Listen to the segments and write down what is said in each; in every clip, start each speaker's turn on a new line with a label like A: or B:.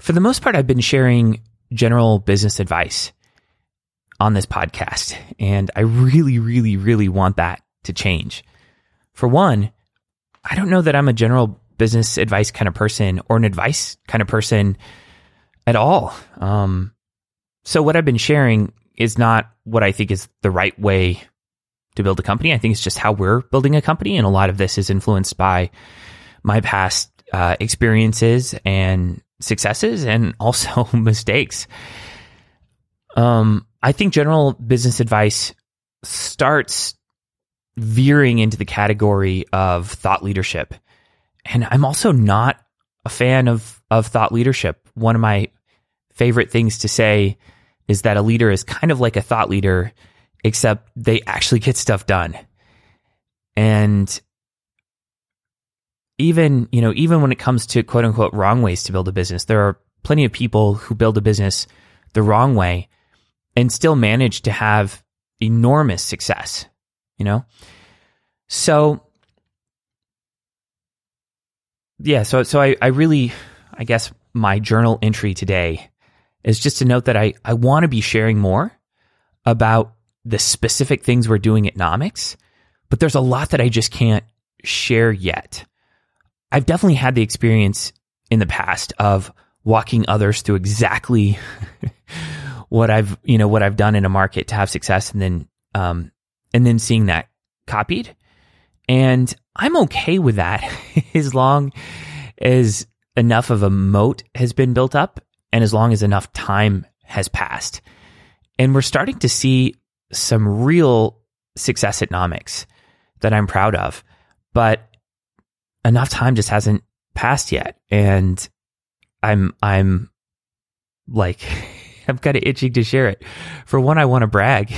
A: For the most part, I've been sharing general business advice on this podcast, and I really, really, really want that to change. For one, I don't know that I'm a general business advice kind of person or an advice kind of person at all. So what I've been sharing is not what I think is the right way to build a company. I think it's just how we're building a company, and a lot of this is influenced by my past experiences and successes and also mistakes. I think general business advice starts veering into the category of thought leadership. And I'm also not a fan of thought leadership. One of my favorite things to say is that a leader is kind of like a thought leader, except they actually get stuff done. And even when it comes to quote unquote wrong ways to build a business, there are plenty of people who build a business the wrong way and still manage to have enormous success, So yeah, so I guess my journal entry today is just to note that I want to be sharing more about the specific things we're doing at Nomics, but there's a lot that I just can't share yet. I've definitely had the experience in the past of walking others through exactly what I've done in a market to have success, and then seeing that copied. And I'm okay with that as long as enough of a moat has been built up and as long as enough time has passed. And we're starting to see some real success at Nomics that I'm proud of, but enough time just hasn't passed yet. And I'm like, I'm kind of itching to share it. For one, I want to brag.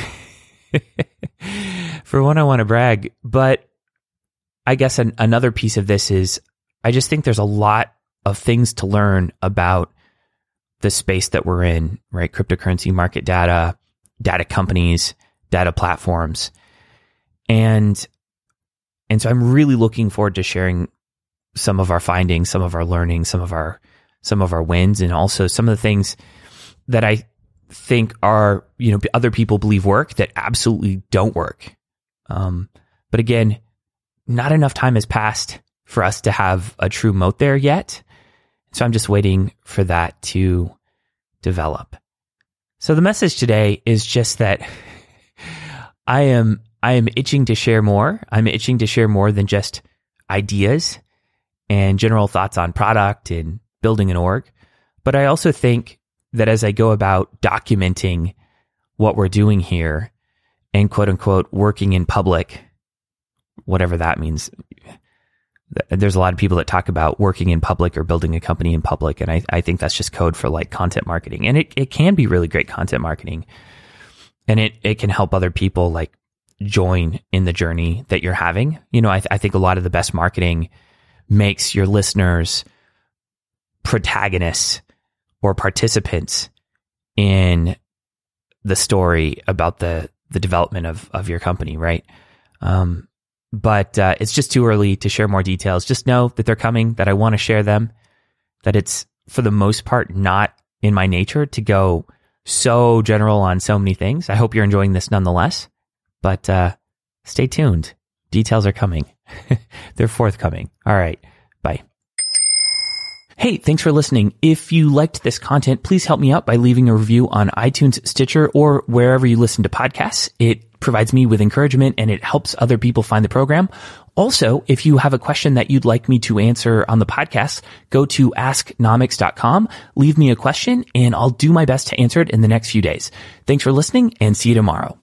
A: But I guess another piece of this is I just think there's a lot of things to learn about the space that we're in, right? Cryptocurrency market data, data companies, data platforms. And so I'm really looking forward to sharing some of our findings, some of our learning, some of our wins, and also some of the things that I think are, other people believe work that absolutely don't work. But again, not enough time has passed for us to have a true moat there yet. So I'm just waiting for that to develop. So the message today is just that I am itching to share more. I'm itching to share more than just ideas and general thoughts on product and building an org. But I also think that as I go about documenting what we're doing here and quote unquote working in public, whatever that means, there's a lot of people that talk about working in public or building a company in public. And I think that's just code for like content marketing. And it can be really great content marketing. And it can help other people like join in the journey that you're having. I think a lot of the best marketing makes your listeners protagonists or participants in the story about the development of your company, right? But it's just too early to share more details. Just know that they're coming, that I want to share them, that it's for the most part not in my nature to go so general on so many things. I hope you're enjoying this nonetheless, but stay tuned. Details are coming. They're forthcoming. All right. Bye. Hey, thanks for listening. If you liked this content, please help me out by leaving a review on iTunes, Stitcher, or wherever you listen to podcasts. It provides me with encouragement and it helps other people find the program. Also, if you have a question that you'd like me to answer on the podcast, go to asknomics.com, leave me a question, and I'll do my best to answer it in the next few days. Thanks for listening and see you tomorrow.